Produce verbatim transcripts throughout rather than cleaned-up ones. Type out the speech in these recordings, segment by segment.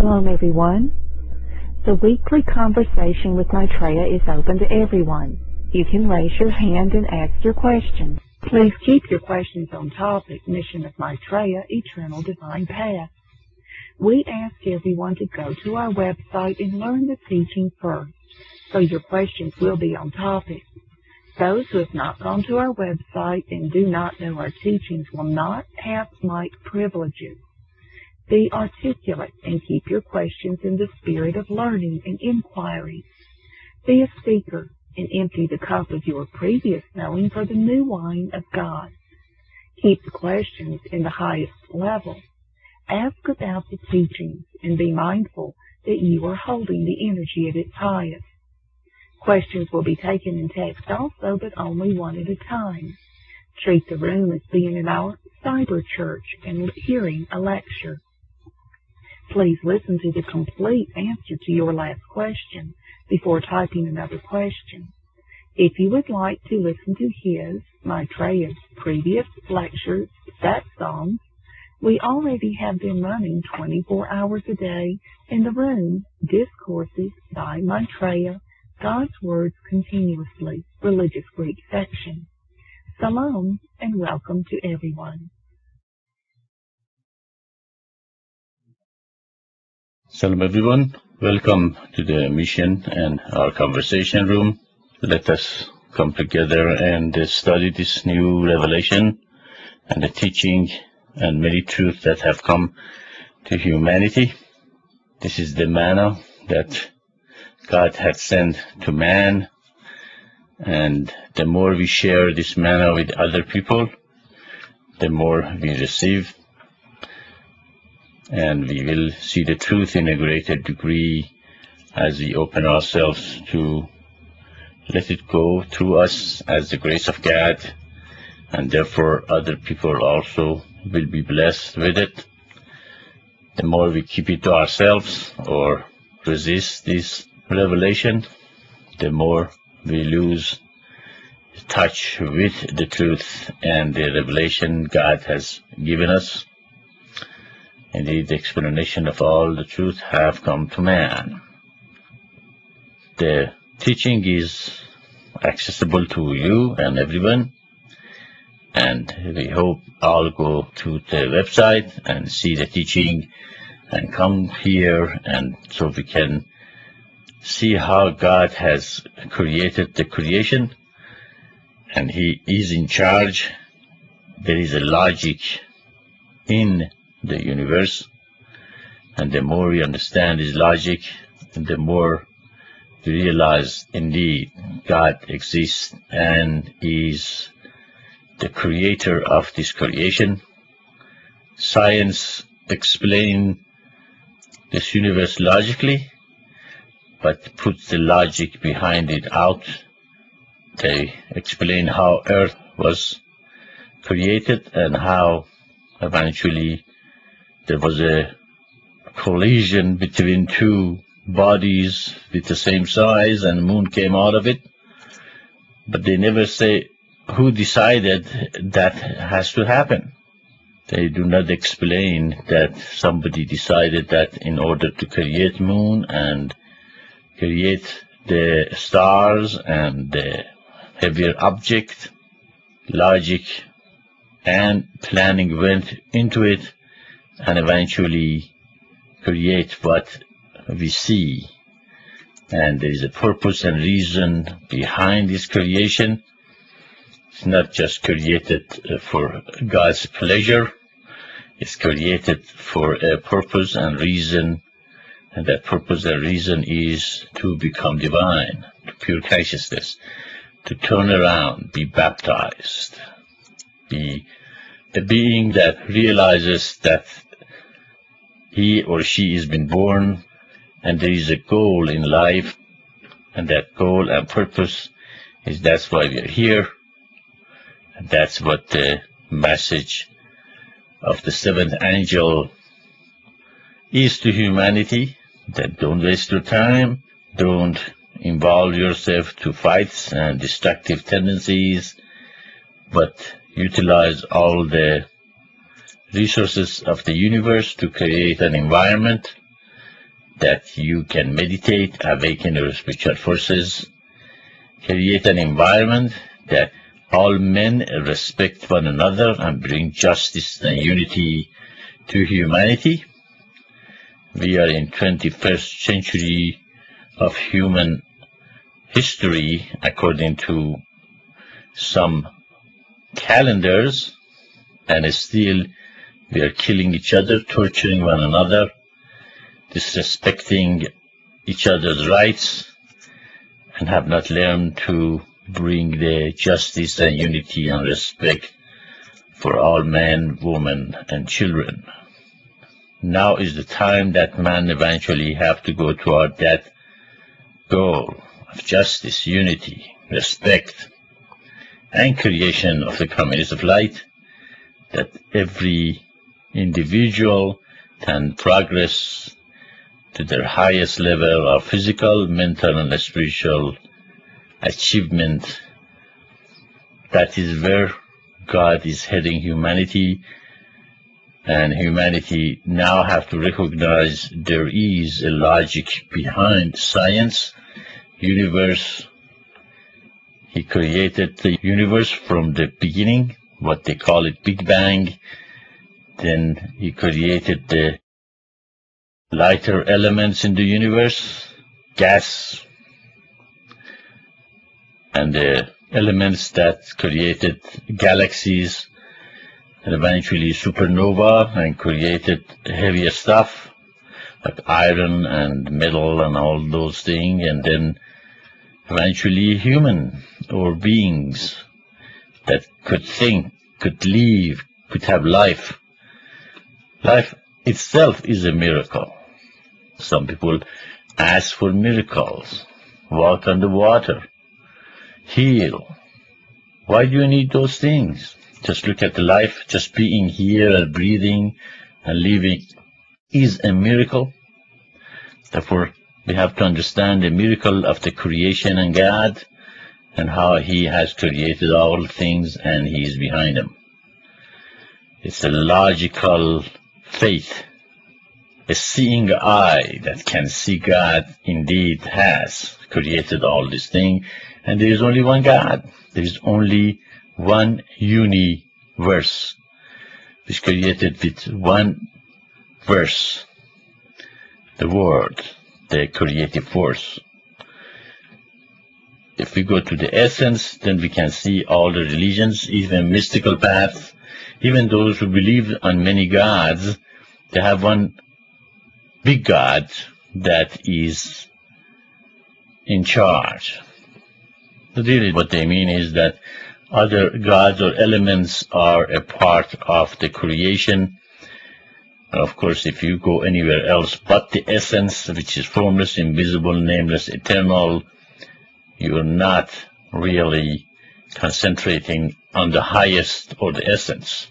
Shalom, everyone. The weekly conversation with Maitreya is open to everyone. You can raise your hand and ask your questions. Please keep your questions on topic, Mission of Maitreya, Eternal Divine Path. We ask everyone to go to our website and learn the teaching first, so your questions will be on topic. Those who have not gone to our website and do not know our teachings will not have like privileges. Be articulate and keep your questions in the spirit of learning and inquiry. Be a seeker and empty the cup of your previous knowing for the new wine of God. Keep the questions in the highest level. Ask about the teachings and be mindful that you are holding the energy at its highest. Questions will be taken in text also, but only one at a time. Treat the room as being in our cyber church and hearing a lecture. Please listen to the complete answer to your last question before typing another question. If you would like to listen to his, Maitreya's, previous lectures, set songs, we already have them running twenty-four hours a day in the room, Discourses by Maitreya, God's Words Continuously, Religious Greek section. Shalom and welcome to everyone. Shalom everyone, welcome to the mission and our conversation room. Let us come together and study this new revelation and the teaching and many truths that have come to humanity. This is the manna that God had sent to man, and the more we share this manna with other people, the more we receive. And we will see the truth in a greater degree as we open ourselves to let it go through us as the grace of God, and therefore other people also will be blessed with it. The more we keep it to ourselves or resist this revelation, the more we lose touch with the truth and the revelation God has given us. Indeed, the explanation of all the truth have come to man. The teaching is accessible to you and everyone, and we hope all go to the website and see the teaching and come here, and so we can see how God has created the creation, and He is in charge. There is a logic in the universe, and the more we understand His logic, the more we realize indeed God exists and is the creator of this creation. Science explains this universe logically, but puts the logic behind it out. They explain how Earth was created and how eventually there was a collision between two bodies with the same size and the moon came out of it. But they never say who decided that has to happen. They do not explain that somebody decided that in order to create moon and create the stars and the heavier object, logic and planning went into it, and eventually create what we see. And there is a purpose and reason behind this creation. It's not just created for God's pleasure. It's created for a purpose and reason, and that purpose and reason is to become divine, to pure consciousness, to turn around, be baptized, be a being that realizes that he or she has been born and there is a goal in life, and that goal and purpose is that's why we are here. And that's what the message of the seventh angel is to humanity, that don't waste your time, don't involve yourself to fights and destructive tendencies, but utilize all the resources of the universe to create an environment that you can meditate, awaken your spiritual forces, create an environment that all men respect one another and bring justice and unity to humanity. We are in twenty-first century of human history, according to some calendars, and still we are killing each other, torturing one another, disrespecting each other's rights, and have not learned to bring the justice and unity and respect for all men, women, and children. Now is the time that man eventually have to go toward that goal of justice, unity, respect, and creation of the communities of light, that every individual can progress to their highest level of physical, mental, and spiritual achievement. That is where God is heading humanity, and humanity now have to recognize there is a logic behind science, universe. He created the universe from the beginning, what they call it Big Bang. Then he created the lighter elements in the universe, gas, and the elements that created galaxies, and eventually supernova, and created heavier stuff like iron and metal and all those things, and then eventually human or beings that could think, could live, could have life. Life itself is a miracle. Some people ask for miracles, walk on the water, heal. Why do you need those things? Just look at the life, just being here and breathing and living is a miracle. Therefore, we have to understand the miracle of the creation and God, and how He has created all things and He is behind them. It's a logical faith, a seeing eye that can see God indeed has created all these things, and there is only one God. There is only one universe, which created with one verse, the Word, the creative force. If we go to the essence, then we can see all the religions, even mystical paths, even those who believe on many gods, they have one big God that is in charge. But really what they mean is that other gods or elements are a part of the creation. And of course, if you go anywhere else but the essence, which is formless, invisible, nameless, eternal, you are not really concentrating on the highest or the essence.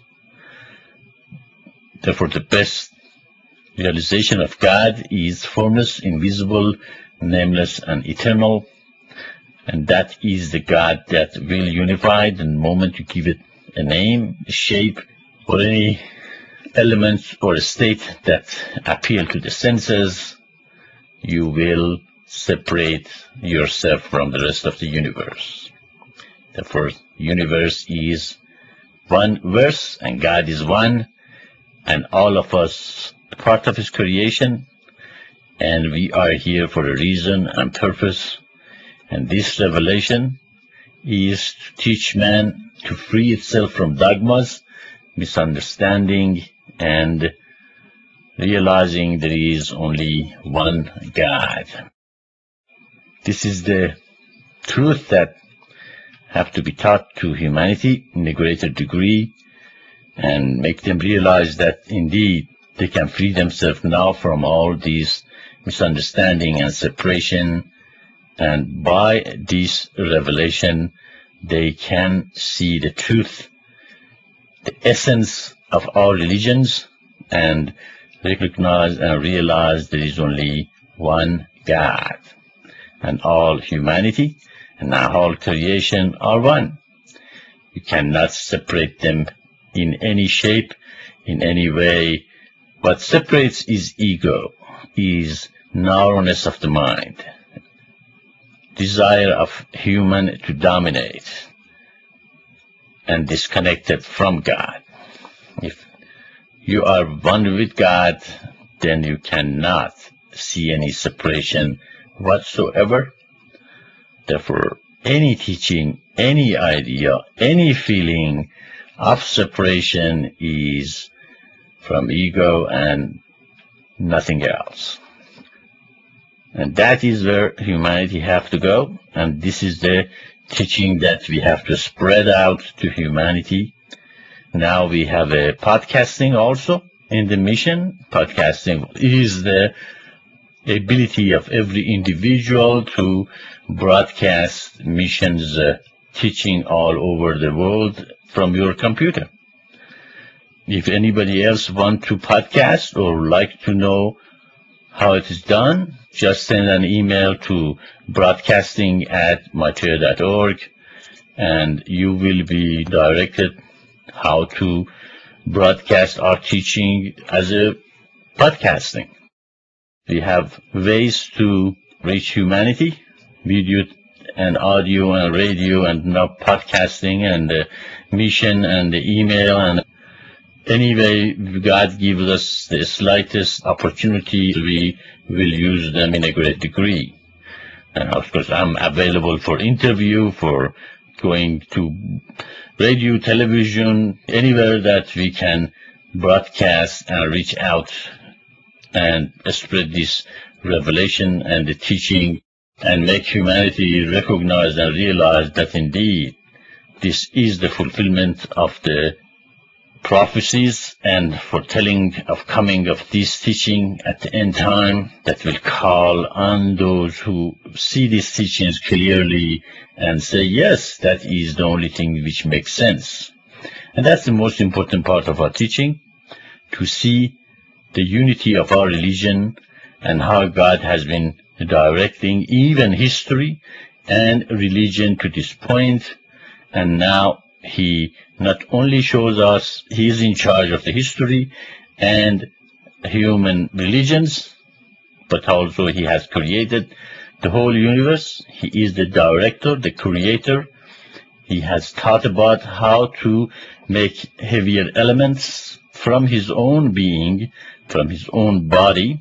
Therefore, the best realization of God is formless, invisible, nameless, and eternal. And that is the God that will unify the moment you give it a name, a shape, or any element or a state that appeal to the senses. You will separate yourself from the rest of the universe. Therefore, universe is one verse, and God is one, and all of us are part of His creation, and we are here for a reason and purpose. And this revelation is to teach man to free itself from dogmas, misunderstanding, and realizing there is only one God. This is the truth that have to be taught to humanity in a greater degree, and make them realize that indeed they can free themselves now from all these misunderstanding and separation. And by this revelation, they can see the truth, the essence of all religions, and recognize and realize there is only one God. And all humanity and all creation are one. You cannot separate them in any shape, in any way. What separates is ego, is narrowness of the mind, desire of human to dominate, and disconnected from God. If you are one with God, then you cannot see any separation whatsoever. Therefore, any teaching, any idea, any feeling of separation is from ego and nothing else. And that is where humanity have to go, and this is the teaching that we have to spread out to humanity. Now we have a podcasting also in the mission. Podcasting is the ability of every individual to broadcast missions uh, teaching all over the world from your computer. If anybody else want to podcast or like to know how it is done, just send an email to broadcasting at maitreya dot org, and you will be directed how to broadcast our teaching as a podcasting. We have ways to reach humanity, video and audio and radio and now podcasting and the mission and the email, and anyway God gives us the slightest opportunity, we will use them in a great degree. And of course I'm available for interview, for going to radio, television, anywhere that we can broadcast and reach out and spread this revelation and the teaching and make humanity recognize and realize that indeed this is the fulfillment of the prophecies and foretelling of coming of this teaching at the end time that will call on those who see these teachings clearly and say, yes, that is the only thing which makes sense. And that's the most important part of our teaching, to see the unity of our religion and how God has been directing even history and religion to this point. And now he not only shows us he is in charge of the history and human religions, but also he has created the whole universe. He is the director, the creator. He has thought about how to make heavier elements from his own being, from his own body.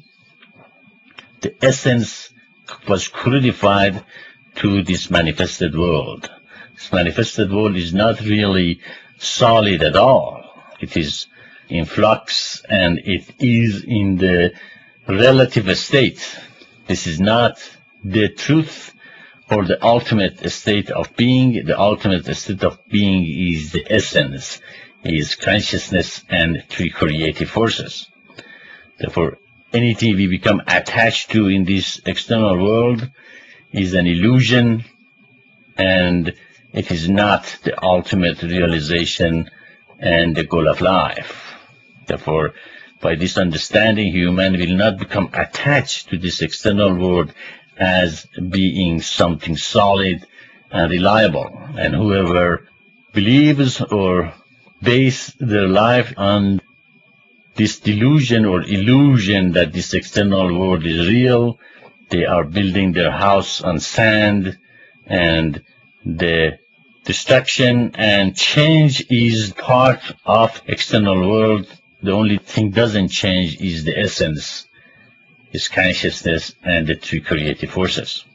The essence was crucified to this manifested world. This manifested world is not really solid at all. It is in flux and it is in the relative state. This is not the truth or the ultimate state of being. The ultimate state of being is the essence, is consciousness and three creative forces. Therefore, anything we become attached to in this external world is an illusion, and it is not the ultimate realization and the goal of life. Therefore, by this understanding, human will not become attached to this external world as being something solid and reliable. And whoever believes or base their life on this delusion or illusion that this external world is real, they are building their house on sand, and the destruction and change is part of external world. The only thing doesn't change is the essence, is consciousness and the three creative forces.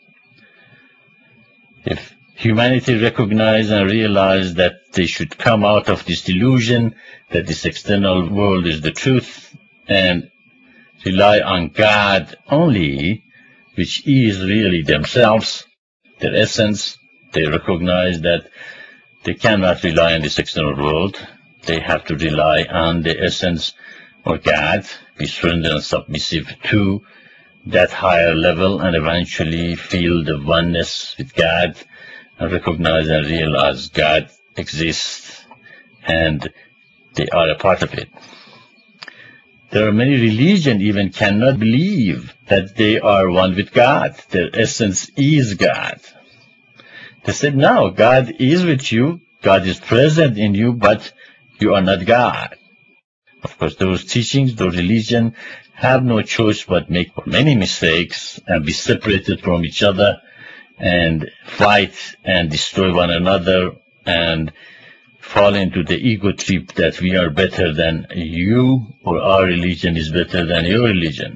If humanity recognize and realize that they should come out of this delusion, that this external world is the truth, and rely on God only, which is really themselves, their essence, they recognize that they cannot rely on this external world. They have to rely on the essence or God, be surrendered and submissive to that higher level, and eventually feel the oneness with God and recognize and realize God exists and they are a part of it. There are many religions even cannot believe that they are one with God. Their essence is God. They said, no, God is with you, God is present in you, but you are not God. Of course, those teachings, those religions have no choice but make many mistakes and be separated from each other and fight and destroy one another and fall into the ego trip that we are better than you or our religion is better than your religion.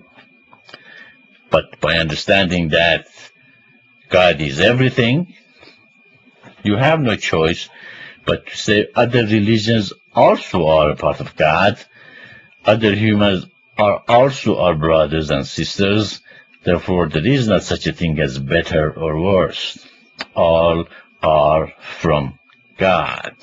But by understanding that God is everything, you have no choice but to say other religions also are a part of God. Other humans are also our brothers and sisters. Therefore, there is not such a thing as better or worse. All are from God.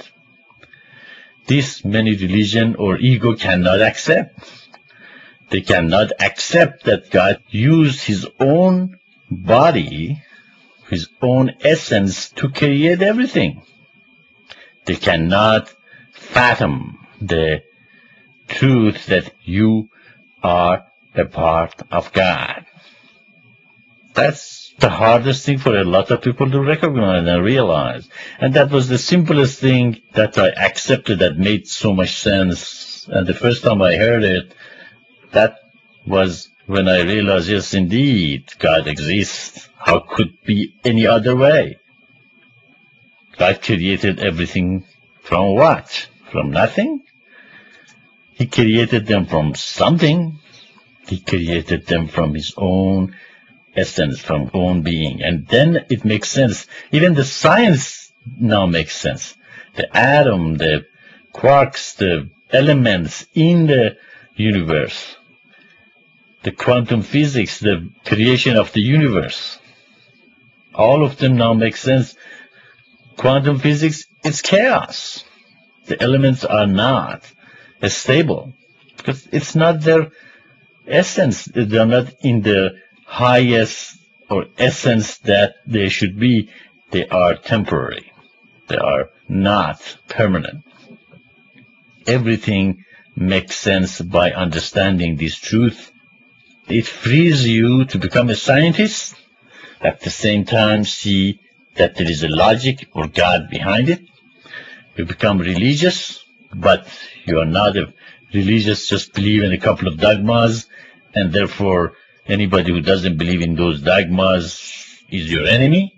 This many religion or ego cannot accept. They cannot accept that God used his own body, his own essence to create everything. They cannot fathom the truth that you are a part of God. That's the hardest thing for a lot of people to recognize and realize. And that was the simplest thing that I accepted that made so much sense. And the first time I heard it, that was when I realized, yes, indeed, God exists. How could it be any other way? God created everything from what? From nothing? He created them from something. He created them from his own essence, from own being. And then it makes sense. Even the science now makes sense. The atom, the quarks, the elements in the universe, the quantum physics, the creation of the universe, all of them now make sense. Quantum physics, it's chaos. The elements are not stable because it's not their essence. They're not in the highest or essence that they should be. They are temporary. They are not permanent. Everything makes sense by understanding this truth. It frees you to become a scientist, at the same time see that there is a logic or God behind it. You become religious, but you are not a religious, just believe in a couple of dogmas, and therefore anybody who doesn't believe in those dogmas is your enemy.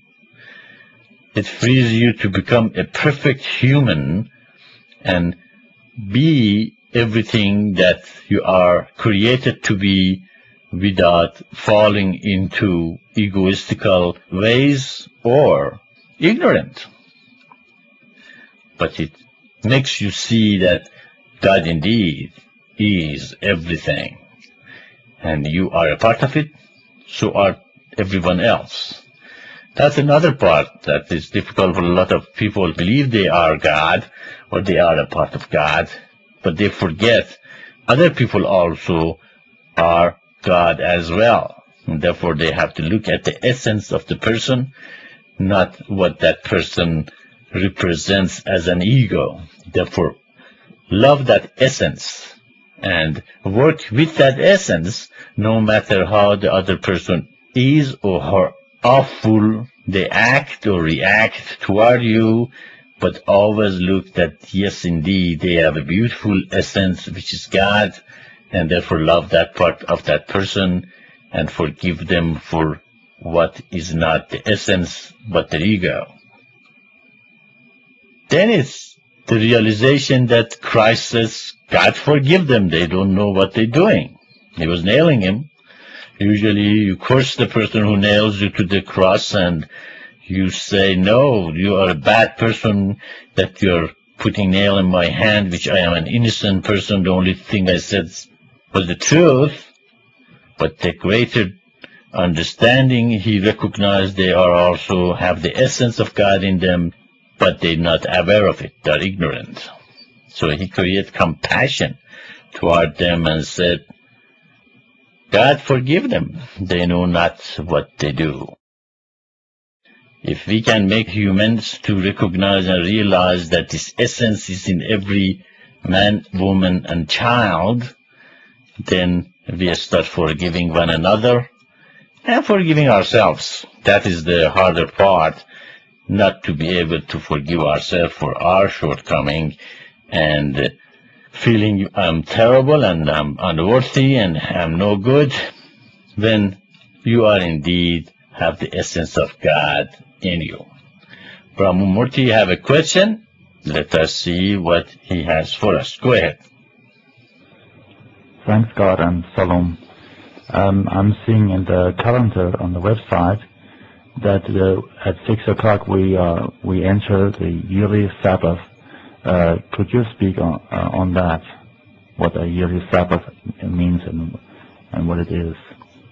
It frees you to become a perfect human and be everything that you are created to be without falling into egoistical ways or ignorant. But it makes you see that God indeed is everything. And you are a part of it, so are everyone else. That's another part that is difficult for a lot of people. Believe they are God or they are a part of God, but they forget other people also are God as well. And therefore they have to look at the essence of the person, not what that person represents as an ego. Therefore, love that essence and work with that essence, no matter how the other person is or how awful they act or react toward you, but always look that, yes, indeed, they have a beautiful essence, which is God, and therefore love that part of that person and forgive them for what is not the essence, but the ego. Then it's the realization that Christ says, God forgive them, they don't know what they're doing. He was nailing him. Usually you curse the person who nails you to the cross and you say, no, you are a bad person that you're putting nail in my hand, which I am an innocent person. The only thing I said was the truth. But the greater understanding, he recognized they are also have the essence of God in them, but they're not aware of it. They're ignorant. So he created compassion toward them and said, God forgive them. They know not what they do. If we can make humans to recognize and realize that this essence is in every man, woman, and child, then we start forgiving one another and forgiving ourselves. That is the harder part, not to be able to forgive ourselves for our shortcoming and feeling I'm terrible and I'm unworthy and I'm no good, then you are indeed have the essence of God in you. Brahmamurti, you have a question? Let us see what he has for us. Go ahead. Thanks, God, and Salam. Um, I'm seeing in the calendar on the website that uh, at six o'clock we uh, we enter the yearly Sabbath. Uh, could you speak on uh, on that? What a yearly Sabbath means and and what it is?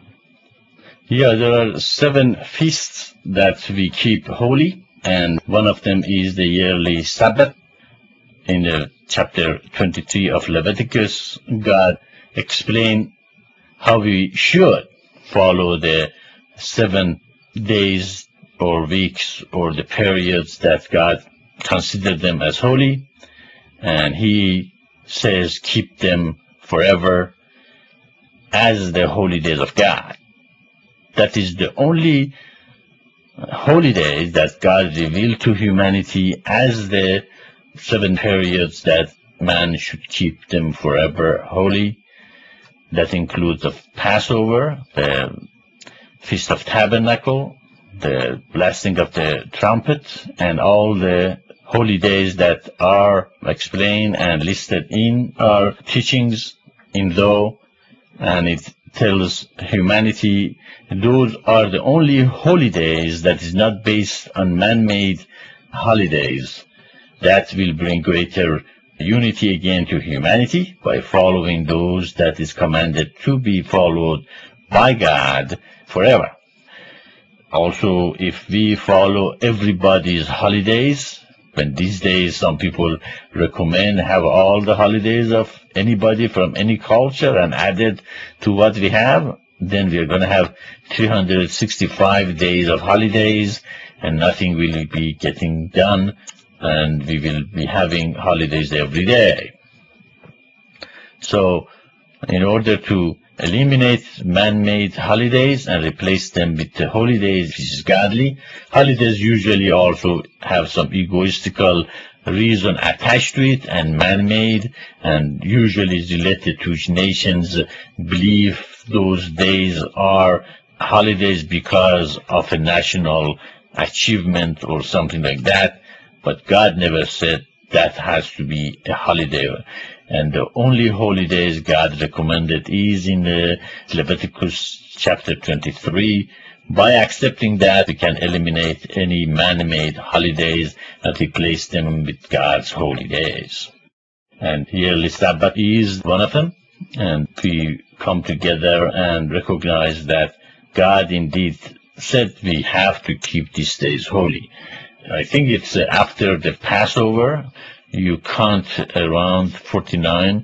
Yeah, there are seven feasts that we keep holy, and one of them is the yearly Sabbath. In the chapter twenty-three of Leviticus, God explained how we should follow the seven days or weeks or the periods that God considered them as holy, and he says keep them forever as the holy days of God. That is the only holy days that God revealed to humanity as the seven periods that man should keep them forever holy. That includes the Passover, the Feast of Tabernacle, the blasting of the trumpet, and all the holy days that are explained and listed in our teachings in Zohar, and it tells humanity those are the only holy days that is not based on man-made holidays that will bring greater unity again to humanity by following those that is commanded to be followed by God forever. Also, if we follow everybody's holidays, when these days some people recommend have all the holidays of anybody from any culture and added to what we have, then we are going to have three hundred sixty-five days of holidays and nothing will be getting done, and we will be having holidays every day. So, in order to eliminate man-made holidays and replace them with the holy days, which is godly, holidays usually also have some egoistical reason attached to it and man-made, and usually is related to which nations believe those days are holidays because of a national achievement or something like that. But God never said that has to be a holiday. And the only holy days God recommended is in the Leviticus chapter twenty-three. By accepting that, we can eliminate any man-made holidays and replace them with God's holy days. And yearly Sabbath is one of them. And we come together and recognize that God indeed said we have to keep these days holy. I think it's after the Passover, you count around forty-nine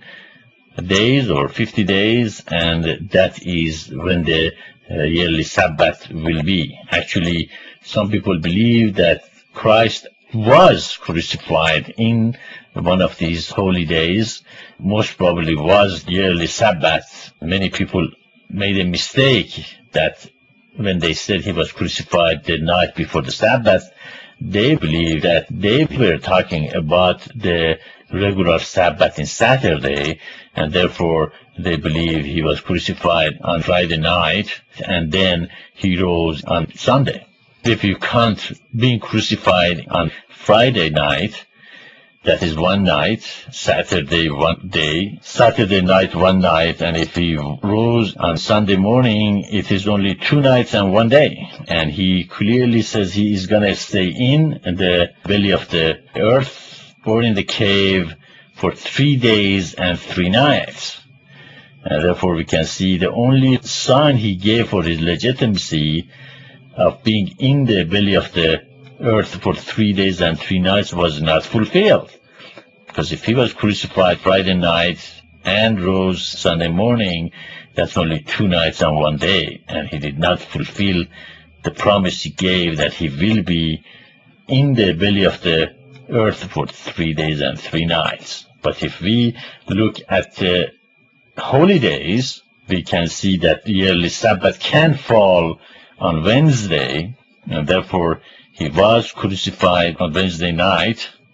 days or fifty days, and that is when the uh, yearly Sabbath will be. Actually, some people believe that Christ was crucified in one of these holy days. Most probably was yearly Sabbath. Many people made a mistake that when they said he was crucified the night before the Sabbath, they believe that they were talking about the regular Sabbath in Saturday, and therefore they believe he was crucified on Friday night, and then he rose on Sunday. If you count being crucified on Friday night, that is one night, Saturday one day, Saturday night one night, and if he rose on Sunday morning, it is only two nights and one day. And he clearly says he is going to stay in the belly of the earth or in the cave for three days and three nights. And therefore we can see the only sign he gave for his legitimacy of being in the belly of the earth for three days and three nights was not fulfilled. Because if he was crucified Friday night and rose Sunday morning, that's only two nights and one day. And he did not fulfill the promise he gave that he will be in the belly of the earth for three days and three nights. But if we look at the holy days, we can see that the yearly Sabbath can fall on Wednesday, and therefore he was crucified on Wednesday night,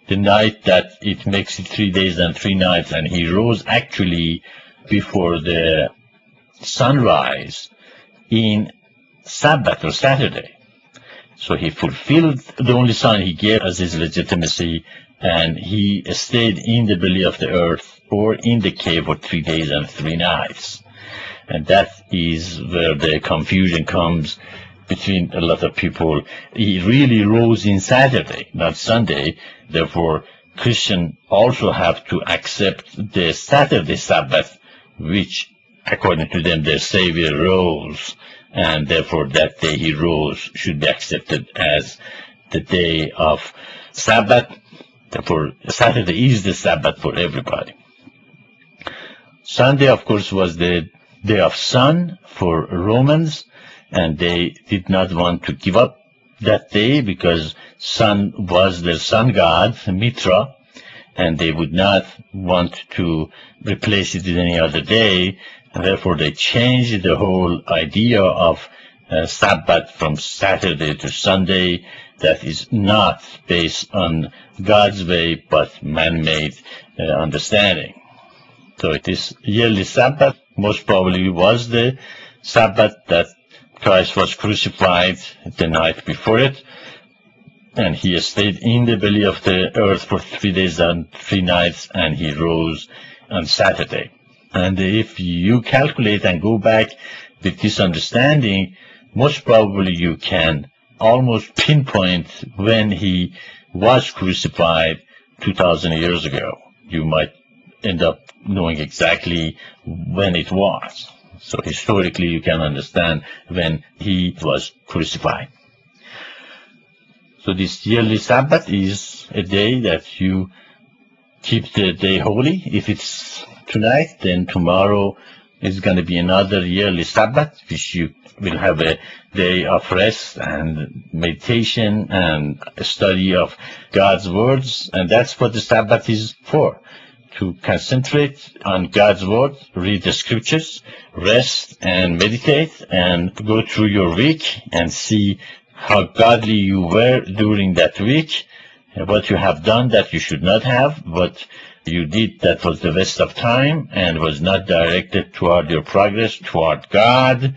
the night that it makes it three days and three nights, and he rose actually before the sunrise in Sabbath or Saturday. So he fulfilled the only sign he gave as his legitimacy, and he stayed in the belly of the earth or in the cave for three days and three nights. And that is where the confusion comes between a lot of people. He really rose in Saturday, not Sunday. Therefore, Christians also have to accept the Saturday Sabbath, which, according to them, their Savior rose, and therefore that day he rose should be accepted as the day of Sabbath. Therefore, Saturday is the Sabbath for everybody. Sunday, of course, was the day of sun for Romans, and they did not want to give up that day because sun was their sun god, Mitra, and they would not want to replace it with any other day, and therefore they changed the whole idea of uh, Sabbath from Saturday to Sunday. That is not based on God's way, but man-made uh, understanding. So it is yearly Sabbath, most probably was the Sabbath that Christ was crucified the night before it, and he stayed in the belly of the earth for three days and three nights, and he rose on Saturday. And if you calculate and go back with this understanding, most probably you can almost pinpoint when he was crucified two thousand years ago. You might end up knowing exactly when it was. So historically you can understand when he was crucified. So this yearly Sabbath is a day that you keep the day holy. If it's tonight, then tomorrow is going to be another yearly Sabbath, which you will have a day of rest and meditation and a study of God's words. And that's what the Sabbath is for, to concentrate on God's word, read the scriptures, rest and meditate, and go through your week and see how godly you were during that week, what you have done that you should not have, what you did that was the waste of time and was not directed toward your progress toward God,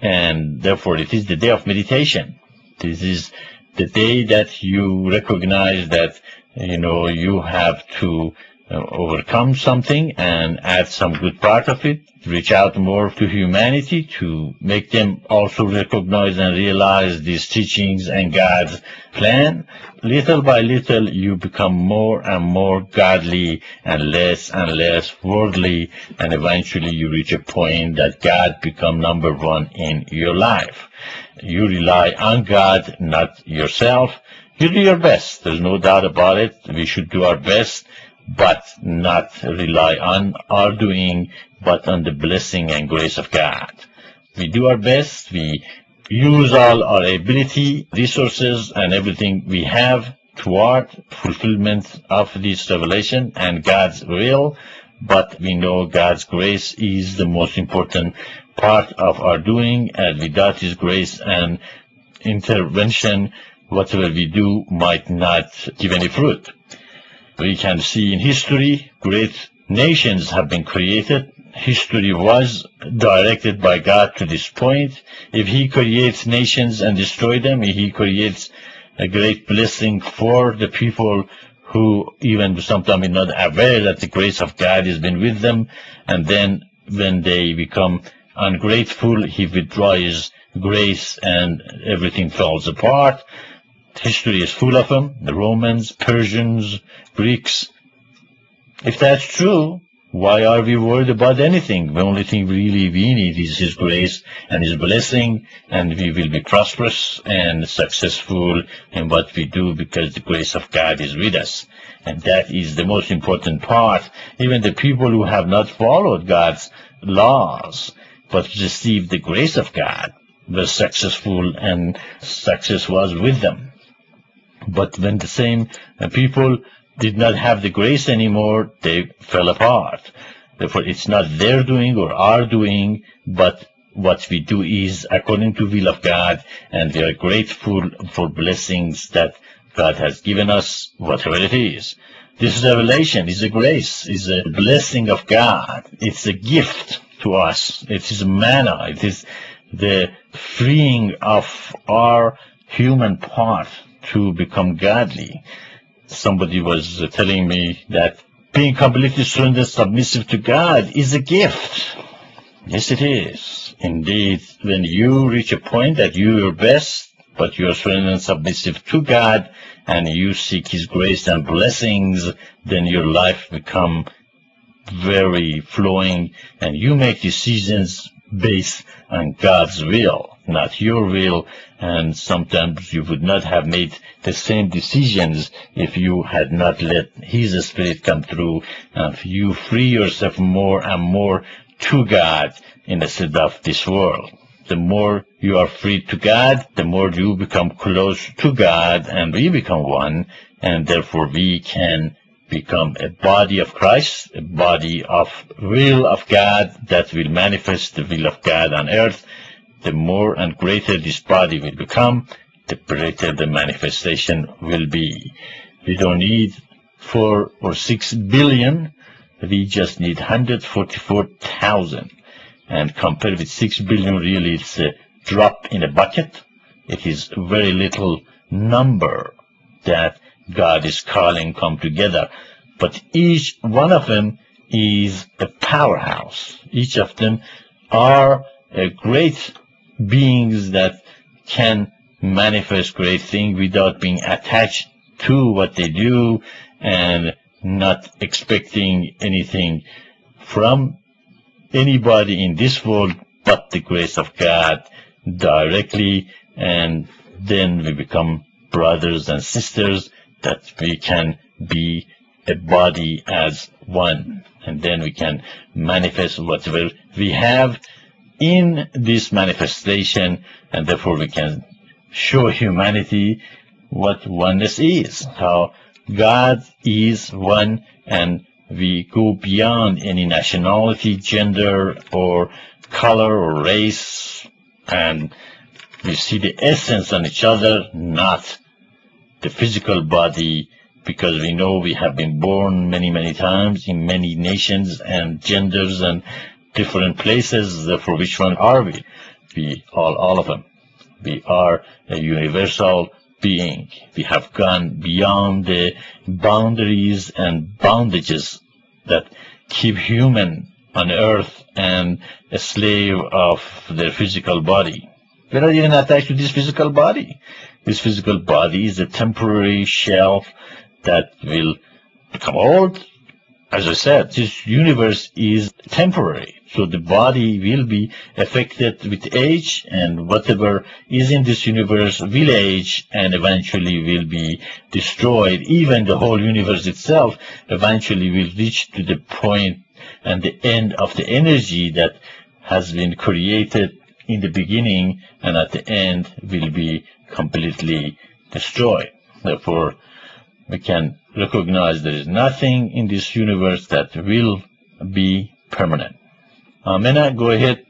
and therefore it is the day of meditation. This is the day that you recognize that, you know, you have to uh, overcome something and add some good part of it, reach out more to humanity to make them also recognize and realize these teachings and God's plan. Little by little, you become more and more godly and less and less worldly, and eventually you reach a point that God become number one in your life. You rely on God, not yourself. You do your best. There's no doubt about it. We should do our best, but not rely on our doing, but on the blessing and grace of God. We do our best. We use all our ability, resources, and everything we have toward fulfillment of this revelation and God's will, but we know God's grace is the most important part of our doing, and without His grace and intervention, whatever we do might not give any fruit. We can see in history, great nations have been created. History was directed by God to this point. If He creates nations and destroys them, He creates a great blessing for the people who even sometimes are not aware that the grace of God has been with them. And then when they become ungrateful, He withdraws His grace and everything falls apart. History is full of them, the Romans, Persians, Greeks. If that's true, why are we worried about anything? The only thing really we need is His grace and His blessing, and we will be prosperous and successful in what we do because the grace of God is with us. And that is the most important part. Even the people who have not followed God's laws but received the grace of God were successful, and success was with them. But when the same people did not have the grace anymore, they fell apart. Therefore, it's not their doing or our doing, but what we do is according to the will of God, and we are grateful for blessings that God has given us, whatever it is. This revelation is a grace, is a blessing of God. It's a gift to us. It is manna. It is the freeing of our human part to become godly. Somebody was telling me that being completely surrendered and submissive to God is a gift. Yes, it is. Indeed, when you reach a point that you are your best, but you are surrendered and submissive to God, and you seek His grace and blessings, then your life become very flowing, and you make decisions based on God's will, not your will. And sometimes you would not have made the same decisions if you had not let His Spirit come through, and if you free yourself more and more to God instead of this world. The more you are free to God, the more you become close to God, and we become one, and therefore we can become a body of Christ, a body of will of God that will manifest the will of God on earth. The more and greater this body will become, the greater the manifestation will be. We don't need four or six billion, we just need one hundred forty-four thousand. And compared with six billion, really it's a drop in a bucket. It is a very little number that God is calling come together. But each one of them is a powerhouse. Each of them are a great beings that can manifest great things without being attached to what they do and not expecting anything from anybody in this world but the grace of God directly. And then we become brothers and sisters, that we can be a body as one, and then we can manifest whatever we have in this manifestation, and therefore we can show humanity what oneness is, how God is one, and we go beyond any nationality, gender, or color, or race, and we see the essence on each other, not the physical body, because we know we have been born many, many times in many nations and genders and different places. Therefore, which one are we? We all, all of them. We are a universal being. We have gone beyond the boundaries and bondages that keep human on earth and a slave of their physical body. We're not even attached to this physical body. This physical body is a temporary shell that will become old. As I said, this universe is temporary, so the body will be affected with age, and whatever is in this universe will age and eventually will be destroyed. Even the whole universe itself eventually will reach to the point and the end of the energy that has been created in the beginning, and at the end will be completely destroyed. Therefore, we can recognize there is nothing in this universe that will be permanent. Uh, Mena, go ahead.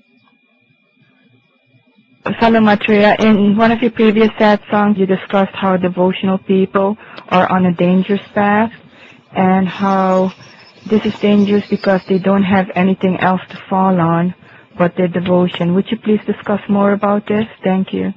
Salam Maitreya, in one of your previous sad songs, you discussed how devotional people are on a dangerous path, and how this is dangerous because they don't have anything else to fall on but their devotion. Would you please discuss more about this? Thank you.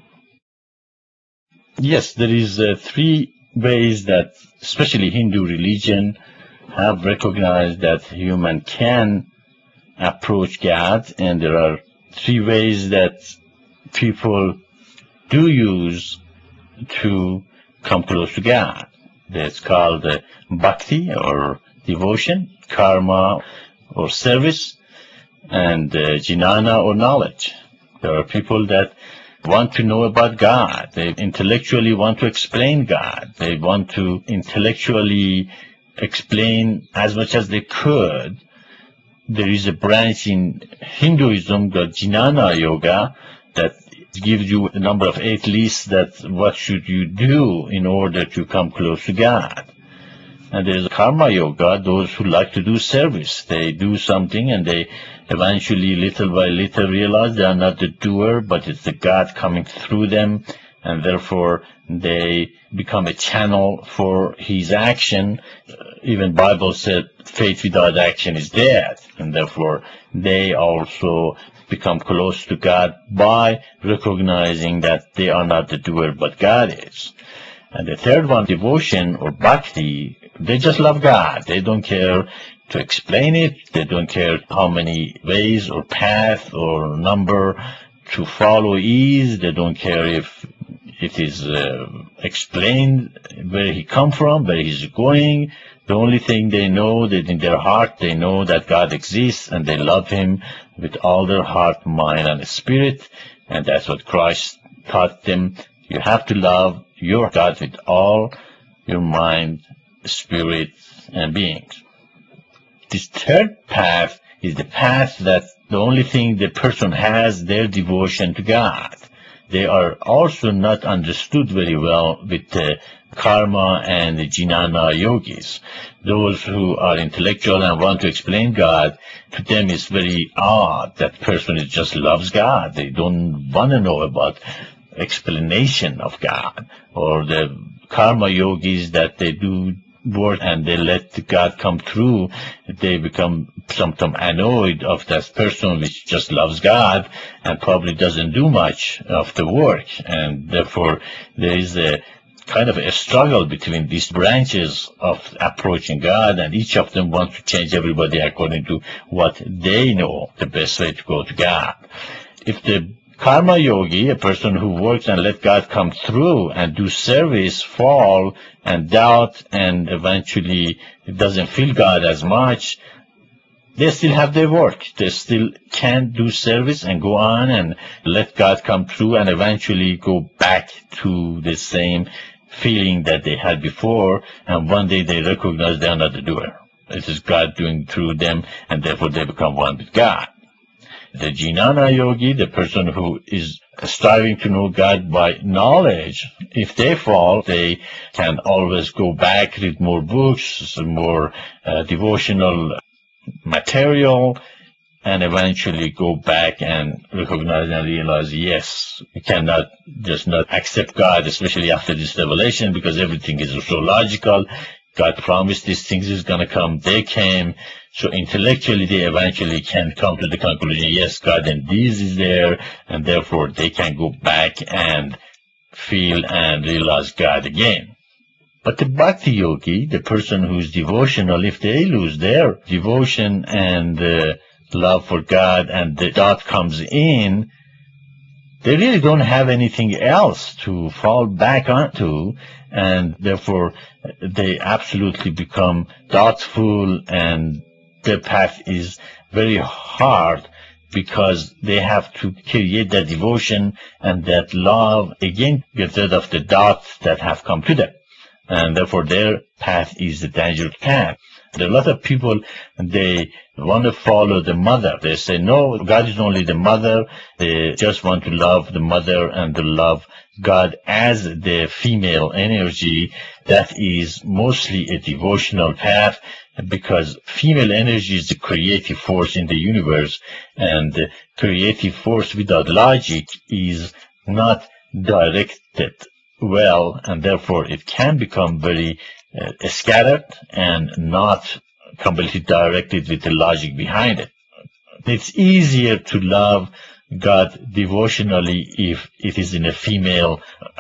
Yes, there is uh, three ways that especially Hindu religion have recognized that human can approach God, and there are three ways that people do use to come close to God. That's called uh, bhakti or devotion, karma or service, and uh, jnana or knowledge. There are people that want to know about God. They intellectually want to explain God. They want to intellectually explain as much as they could. There is a branch in Hinduism, the Jnana Yoga, that gives you a number of eight lists that what should you do in order to come close to God. And there's Karma Yoga, those who like to do service. They do something and they eventually, little by little, realize they are not the doer, but it's the God coming through them, and therefore they become a channel for his action. Even Bible said faith without action is dead, and therefore they also become close to God by recognizing that they are not the doer, but God is. And the third one, devotion or bhakti, they just love God. They don't care to explain it. They don't care how many ways or path or number to follow is. They don't care if it is uh, explained where he come from, where he's going. The only thing they know that in their heart, they know that God exists and they love him with all their heart, mind, and spirit. And that's what Christ taught them. You have to love your God with all your mind, spirit, and beings. This third path is the path that the only thing the person has, their devotion to God. They are also not understood very well with the karma and the jnana yogis. Those who are intellectual and want to explain God, to them it's very odd that person is just loves God. They don't want to know about explanation of God. Or the karma yogis that they do work and they let God come through, they become sometimes annoyed of that person which just loves God and probably doesn't do much of the work. And therefore there is a kind of a struggle between these branches of approaching God, and each of them wants to change everybody according to what they know the best way to go to God. If the karma yogi, a person who works and let God come through and do service, fall and doubt and eventually doesn't feel God as much, they still have their work. They still can do service and go on and let God come through and eventually go back to the same feeling that they had before, and one day they recognize they are not the doer. It is God doing through them, and therefore they become one with God. The jnana yogi, the person who is striving to know God by knowledge, if they fall, they can always go back, read more books, more uh, devotional material, and eventually go back and recognize and realize, yes, we cannot just not accept God, especially after this revelation, because everything is so logical. God promised these things is going to come. They came. So intellectually, they eventually can come to the conclusion, yes, God and this is there, and therefore they can go back and feel and realize God again. But the bhakti yogi, the person who's devotional, if they lose their devotion and uh, love for God and the doubt comes in, they really don't have anything else to fall back onto, and therefore they absolutely become doubtful, and their path is very hard because they have to create that devotion and that love again, get rid of the doubts that have come to them. And therefore their path is the dangerous path. There are a lot of people, they want to follow the mother. They say, no, God is only the mother. They just want to love the mother and to love God as the female energy. That is mostly a devotional path, because female energy is the creative force in the universe, and the creative force without logic is not directed well, and therefore it can become very uh, scattered and not completely directed with the logic behind it. It's easier to love God devotionally if it is in a female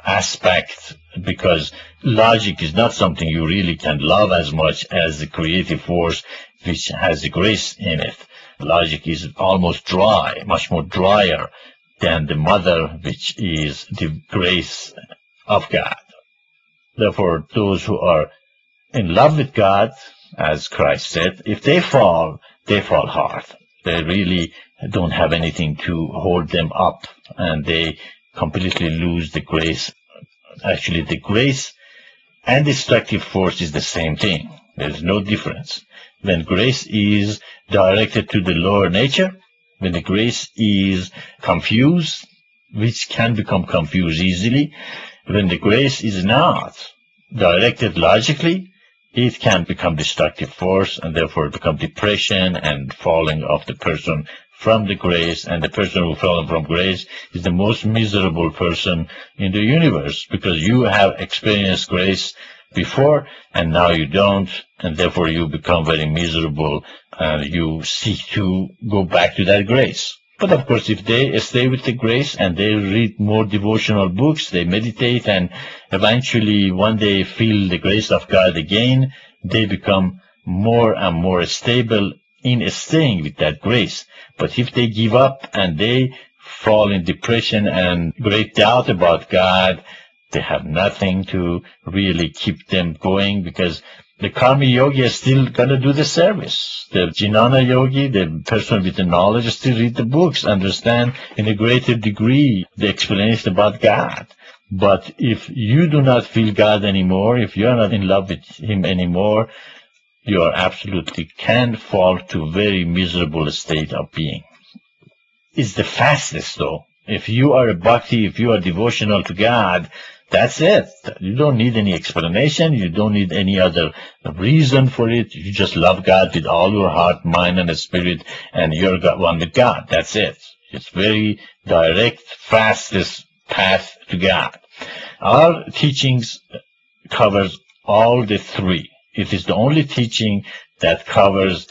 aspect, because logic is not something you really can love as much as the creative force which has the grace in it. Logic is almost dry, much more drier than the mother, which is the grace of God. Therefore, those who are in love with God, as Christ said, if they fall, they fall hard. They really don't have anything to hold them up, and they completely lose the grace. Actually, the grace and destructive force is the same thing. There's no difference. When grace is directed to the lower nature, when the grace is confused, which can become confused easily, when the grace is not directed logically, it can become destructive force, and therefore become depression and falling of the person from the grace, and the person who fallen from grace is the most miserable person in the universe, because you have experienced grace before and now you don't, and therefore you become very miserable and you seek to go back to that grace. But of course, if they stay with the grace and they read more devotional books, they meditate, and eventually one day feel the grace of God again, they become more and more stable in staying with that grace. But if they give up and they fall in depression and great doubt about God, they have nothing to really keep them going, because the Karma Yogi is still going to do the service. The Jnana Yogi, the person with the knowledge, still read the books, understand in a greater degree the explanation about God. But if you do not feel God anymore, if you are not in love with Him anymore, you are absolutely can fall to a very miserable state of being. It's the fastest, though. If you are a bhakti, if you are devotional to God, that's it. You don't need any explanation. You don't need any other reason for it. You just love God with all your heart, mind, and spirit, and you're one with God. That's it. It's very direct, fastest path to God. Our teachings covers all the three. It is the only teaching that covers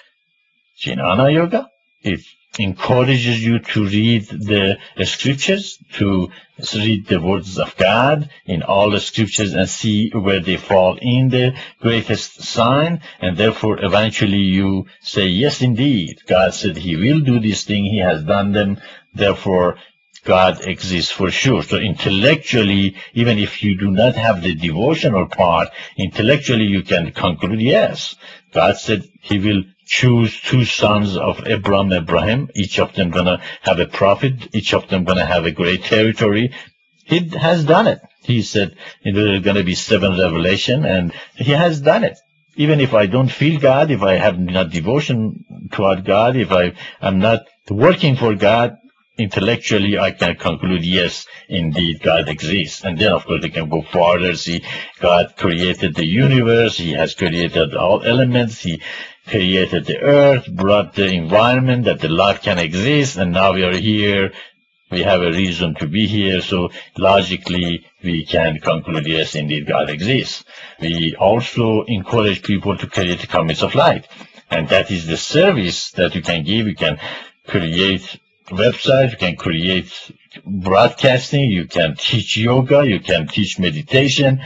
Jnana Yoga. It encourages you to read the scriptures, to read the words of God in all the scriptures and see where they fall in the greatest sign, and therefore eventually you say, yes, indeed, God said He will do this thing, He has done them, therefore God exists for sure. So intellectually, even if you do not have the devotional part, intellectually you can conclude, yes, God said He will choose two sons of Abraham, Abraham, each of them going to have a prophet, each of them going to have a great territory. He has done it. He said there are going to be seven revelation, and He has done it. Even if I don't feel God, if I have not devotion toward God, if I am not working for God, intellectually I can conclude, yes, indeed, God exists. And then, of course, they can go farther, see God created the universe, He has created all elements, He created the earth, brought the environment that the life can exist, and now we are here. We have a reason to be here, so logically we can conclude, yes, indeed, God exists. We also encourage people to create the comments of light, and that is the service that you can give. You can create websites, you can create broadcasting, you can teach yoga, you can teach meditation.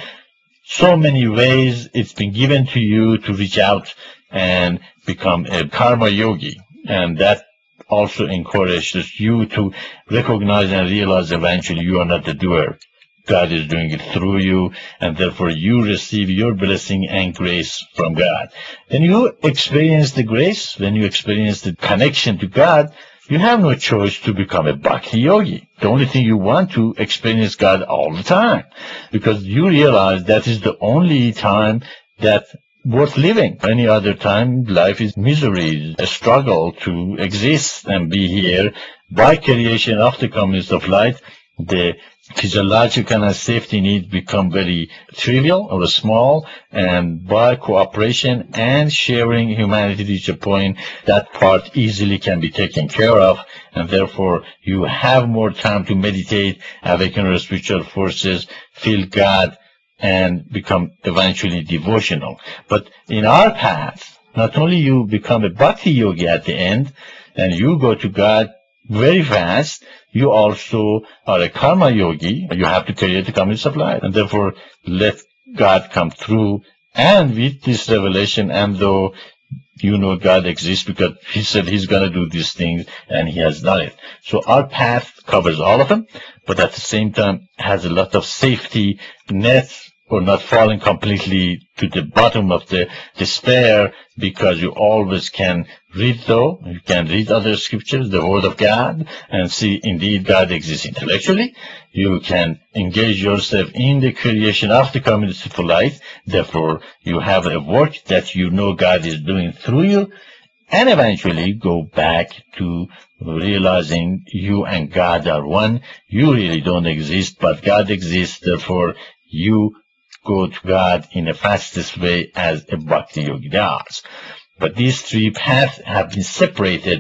So many ways it's been given to you to reach out and become a karma yogi, and that also encourages you to recognize and realize eventually you are not the doer. God is doing it through you, and therefore you receive your blessing and grace from God. When you experience the grace, when you experience the connection to God, you have no choice to become a bhakti yogi. The only thing you want to experience God all the time, because you realize that is the only time that worth living. Any other time, life is misery, a struggle to exist and be here. By creation of the communist of light, the physiological and safety needs become very trivial or small, and by cooperation and sharing, humanity reach a point that part easily can be taken care of, and therefore you have more time to meditate, awaken your spiritual forces, feel God, and become eventually devotional. But in our path, not only you become a bhakti yogi at the end, and you go to God very fast, you also are a karma yogi. You have to create the comments of life, and therefore let God come through. And with this revelation, and though you know God exists because He said He's going to do these things, and He has done it. So our path covers all of them, but at the same time has a lot of safety nets, or not falling completely to the bottom of the despair, because you always can read, though. You can read other scriptures, the Word of God, and see indeed God exists intellectually. You can engage yourself in the creation of the community for light. Therefore, you have a work that you know God is doing through you, and eventually go back to realizing you and God are one. You really don't exist, but God exists. Therefore, you go to God in the fastest way as a bhakti yogi does. But these three paths have been separated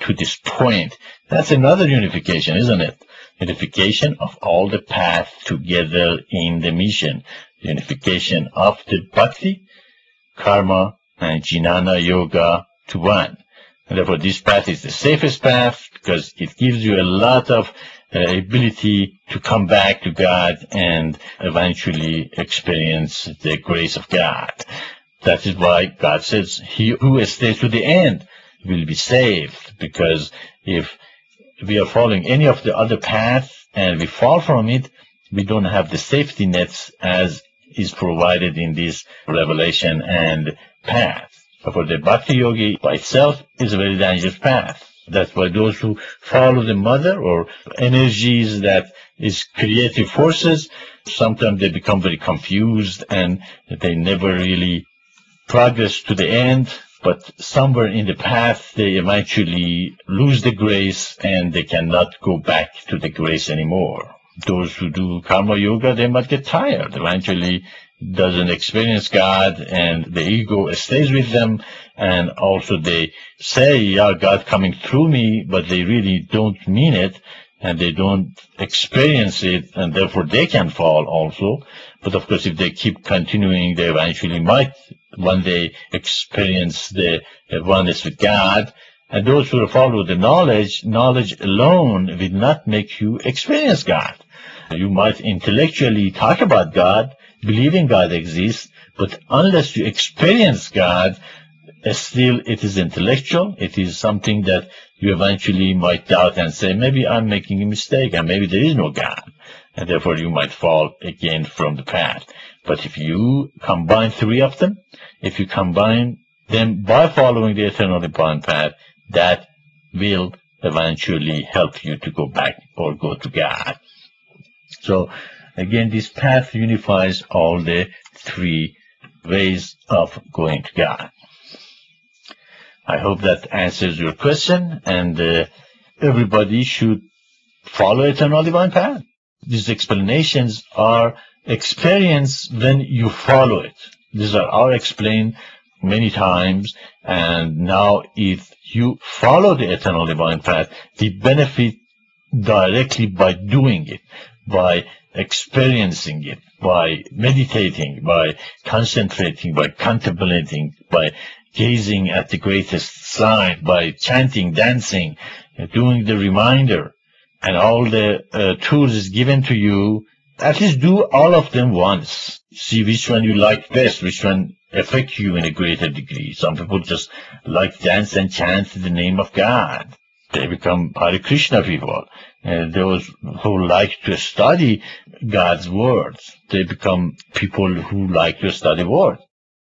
to this point. That's another unification, isn't it? Unification of all the paths together in the mission. Unification of the bhakti, karma, and jnana yoga to one. And therefore, this path is the safest path because it gives you a lot of uh, ability to come back to God and eventually experience the grace of God. That is why God says, he who stays to the end will be saved, because if we are following any of the other paths and we fall from it, we don't have the safety nets as is provided in this revelation and path. So for the bhakti yogi by itself is a very dangerous path. That's why those who follow the mother or energies that is creative forces, sometimes they become very confused and they never really progress to the end. But somewhere in the path, they eventually lose the grace and they cannot go back to the grace anymore. Those who do karma yoga, they might get tired. Eventually doesn't experience God and the ego stays with them. And also they say, yeah, God coming through me, but they really don't mean it and they don't experience it, and therefore they can fall also. But of course, if they keep continuing, they eventually might one day experience the oneness with God. And those who follow the knowledge, knowledge alone will not make you experience God. You might intellectually talk about God, believing God exists, but unless you experience God, still it is intellectual. It is something that you eventually might doubt and say, maybe I'm making a mistake, and maybe there is no God. And therefore you might fall again from the path. But if you combine three of them, if you combine them by following the eternal divine path, that will eventually help you to go back or go to God. So again, this path unifies all the three ways of going to God. I hope that answers your question, and uh, everybody should follow eternal divine path. These explanations are experienced when you follow it. These are all explained many times, and now if you follow the eternal divine path, the benefit directly by doing it, by experiencing it, by meditating, by concentrating, by contemplating, by gazing at the greatest sign, by chanting, dancing, doing the reminder, and all the uh, tools is given to you. At least do all of them once. See which one you like best, which one affect you in a greater degree. Some people just like dance and chant the name of God. They become Hare Krishna people. And those who like to study God's words, they become people who like to study words.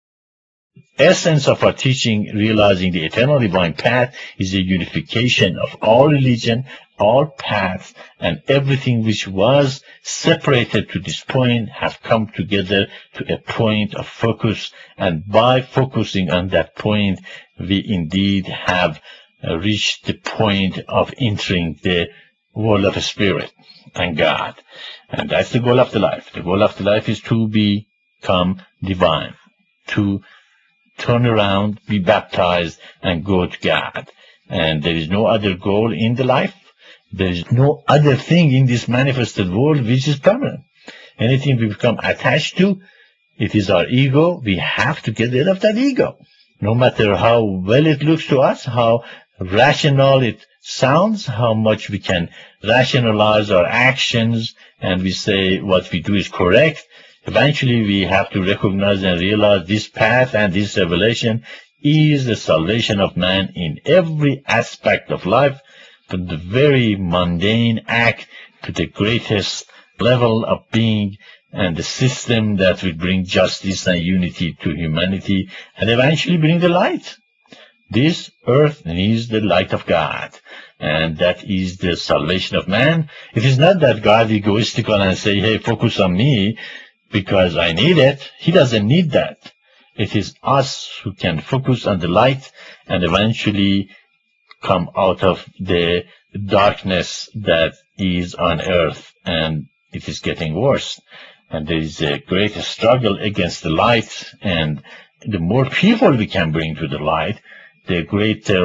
Essence of our teaching, realizing the eternal divine path, is the unification of all religion, all paths, and everything which was separated to this point have come together to a point of focus, and by focusing on that point, we indeed have uh, reached the point of entering the world of spirit and God. And that's the goal of the life. The goal of the life is to become divine, to turn around, be baptized, and go to God. And there is no other goal in the life. There is no other thing in this manifested world which is permanent. Anything we become attached to, it is our ego. We have to get rid of that ego. No matter how well it looks to us, how rational it sounds, how much we can rationalize our actions, and we say what we do is correct, eventually we have to recognize and realize this path and this revelation is the salvation of man in every aspect of life, from the very mundane act to the greatest level of being, and the system that will bring justice and unity to humanity and eventually bring the light. This earth needs the light of God, and that is the salvation of man. It is not that God is egoistical and say, hey, focus on me because I need it. He doesn't need that. It is us who can focus on the light and eventually come out of the darkness that is on earth, and it is getting worse. And there is a great struggle against the light, and the more people we can bring to the light, the greater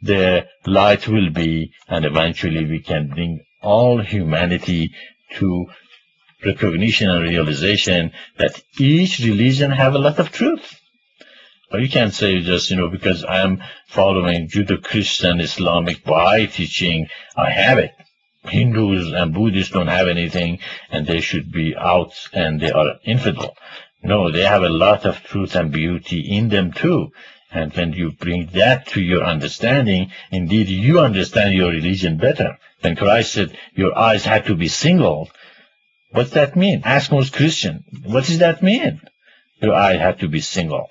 the light will be, and eventually we can bring all humanity to recognition and realization that each religion have a lot of truth. But you can't say just, you know, because I am following Judeo-Christian, Islamic, Baha'i teaching, I have it. Hindus and Buddhists don't have anything, and they should be out, and they are infidel. No, they have a lot of truth and beauty in them too. And when you bring that to your understanding, indeed you understand your religion better. When Christ said your eyes had to be single, what's that mean? Ask most Christian. What does that mean? Your eye had to be single.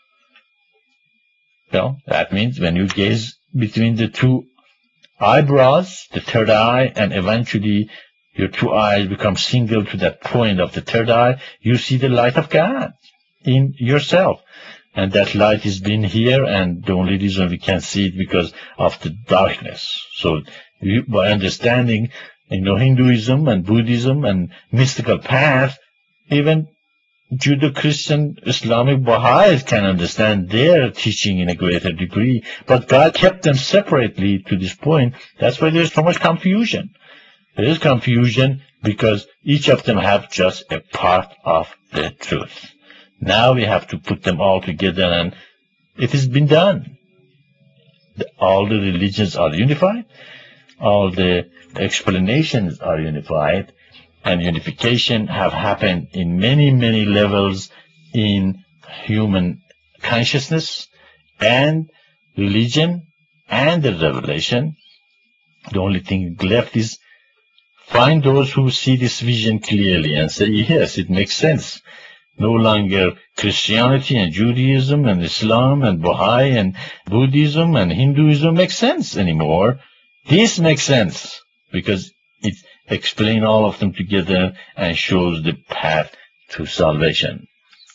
Well, that means when you gaze between the two eyebrows, the third eye, and eventually your two eyes become single to that point of the third eye, you see the light of God in yourself. And that light has been here, and the only reason we can see it because of the darkness. So you, by understanding, you know, Hinduism and Buddhism and mystical path, even Judeo-Christian, Islamic, Baha'is can understand their teaching in a greater degree. But God kept them separately to this point. That's why there's so much confusion. There is confusion because each of them have just a part of the truth. Now we have to put them all together, and it has been done. All the religions are unified. All the explanations are unified. And unification have happened in many, many levels in human consciousness and religion and the revelation. The only thing left is find those who see this vision clearly and say, yes, it makes sense. No longer Christianity and Judaism and Islam and Baha'i and Buddhism and Hinduism makes sense anymore. This makes sense because it explains all of them together and shows the path to salvation.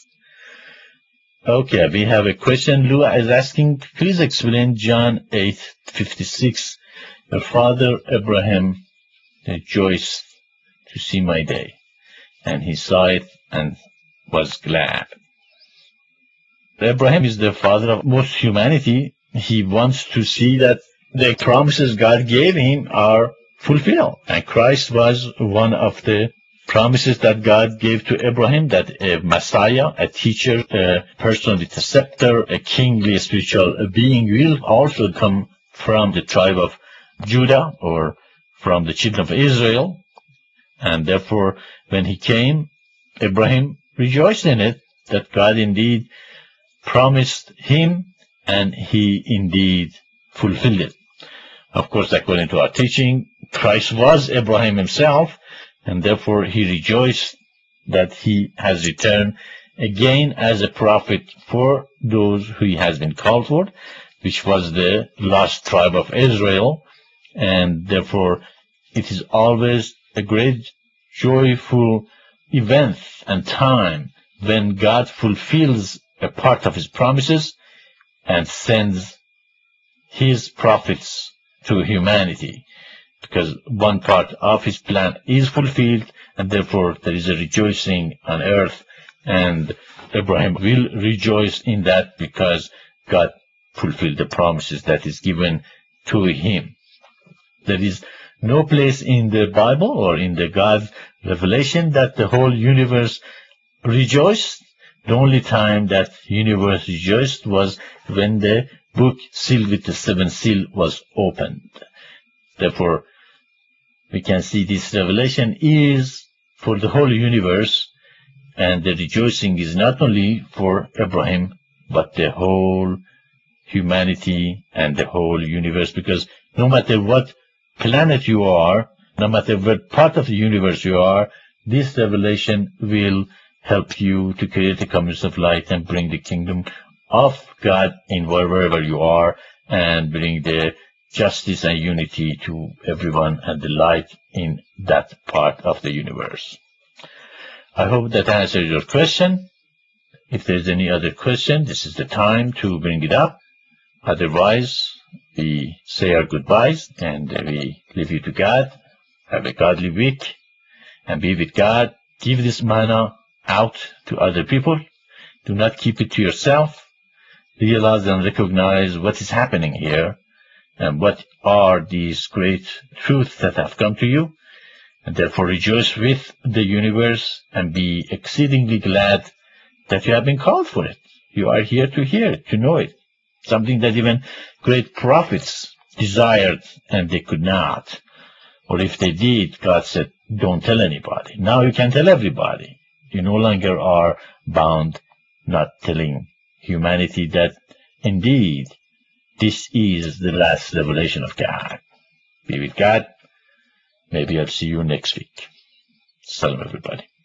Okay, we have a question. Lua is asking, please explain John eight fifty-six. The father Abraham rejoiced to see my day, and he saw it and was glad. Abraham is the father of most humanity. He wants to see that the promises God gave him are fulfilled. And Christ was one of the promises that God gave to Abraham, that a Messiah, a teacher, a person with a scepter, a kingly spiritual being will also come from the tribe of Judah or from the children of Israel. And therefore, when he came, Abraham rejoiced in it, that God indeed promised him, and he indeed fulfilled it. Of course, according to our teaching, Christ was Abraham himself, and therefore he rejoiced that he has returned again as a prophet for those who he has been called for, which was the lost tribe of Israel. And therefore, it is always a great joyful event and time when God fulfills a part of his promises and sends his prophets to humanity, because one part of his plan is fulfilled, and therefore there is a rejoicing on earth, and Abraham will rejoice in that because God fulfilled the promises that is given to him. There is no place in the Bible or in the God's revelation that the whole universe rejoiced. The only time that universe rejoiced was when the book sealed with the seven seal was opened. Therefore, we can see this revelation is for the whole universe, and the rejoicing is not only for Abraham, but the whole humanity and the whole universe, because no matter what planet you are, no matter what part of the universe you are, this revelation will help you to create a community of light and bring the kingdom of God in wherever you are, and bring the justice and unity to everyone and the light in that part of the universe. I hope that answers your question. If there's any other question, this is the time to bring it up. Otherwise, we say our goodbyes and we leave you to God. Have a godly week and be with God. Give this manna out to other people. Do not keep it to yourself. Realize and recognize what is happening here, and what are these great truths that have come to you, and therefore rejoice with the universe and be exceedingly glad that you have been called for it. You are here to hear it, to know it, something that even great prophets desired and they could not. Or if they did, God said, don't tell anybody. Now you can tell everybody. You no longer are bound not telling humanity that indeed this is the last revelation of God. Be with God. Maybe I'll see you next week. Salam everybody.